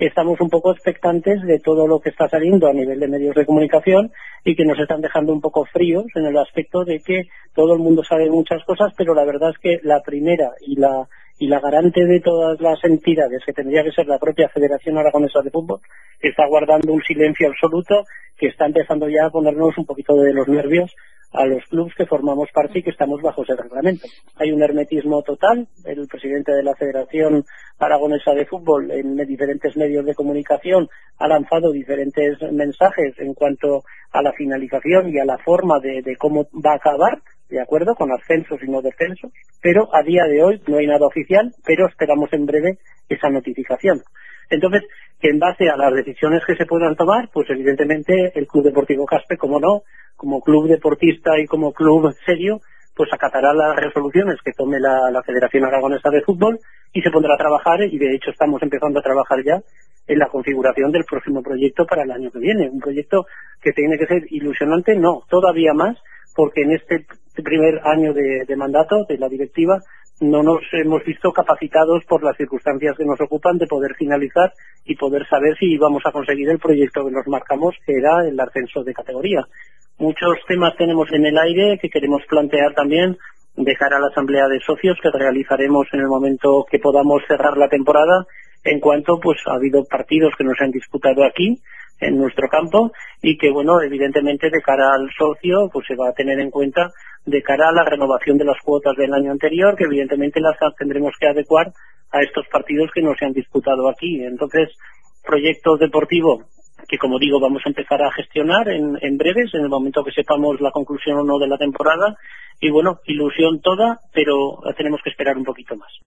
estamos un poco expectantes de todo lo que está saliendo a nivel de medios de comunicación y que nos están dejando un poco fríos en el aspecto de que todo el mundo sabe muchas cosas, pero la verdad es que la primera y la garante de todas las entidades, que tendría que ser la propia Federación Aragonesa de Fútbol, está guardando un silencio absoluto que está empezando ya a ponernos un poquito de los nervios a los clubes que formamos parte y que estamos bajo ese reglamento. Hay un hermetismo total. El presidente de la Federación Aragonesa de Fútbol en diferentes medios de comunicación ha lanzado diferentes mensajes en cuanto a la finalización y a la forma de cómo va a acabar, de acuerdo, con ascensos y no descensos, pero a día de hoy no hay nada oficial, pero esperamos en breve esa notificación. Entonces, que en base a las decisiones que se puedan tomar, pues evidentemente el Club Deportivo Caspe, como no, como club deportista y como club serio, pues acatará las resoluciones que tome la Federación Aragonesa de Fútbol y se pondrá a trabajar, y de hecho estamos empezando a trabajar ya en la configuración del próximo proyecto para el año que viene. Un proyecto que tiene que ser ilusionante, no, todavía más, porque en este primer año de mandato de la directiva no nos hemos visto capacitados por las circunstancias que nos ocupan de poder finalizar y poder saber si vamos a conseguir el proyecto que nos marcamos, que era el ascenso de categoría. Muchos temas tenemos en el aire que queremos plantear también de cara a la asamblea de socios que realizaremos en el momento que podamos cerrar la temporada, en cuanto pues ha habido partidos que nos han disputado aquí en nuestro campo y que, bueno, evidentemente de cara al socio pues se va a tener en cuenta de cara a la renovación de las cuotas del año anterior, que evidentemente las tendremos que adecuar a estos partidos que no se han disputado aquí. Entonces, proyecto deportivo que, como digo, vamos a empezar a gestionar en breves, en el momento que sepamos la conclusión o no de la temporada, y bueno, ilusión toda, pero tenemos que esperar un poquito más.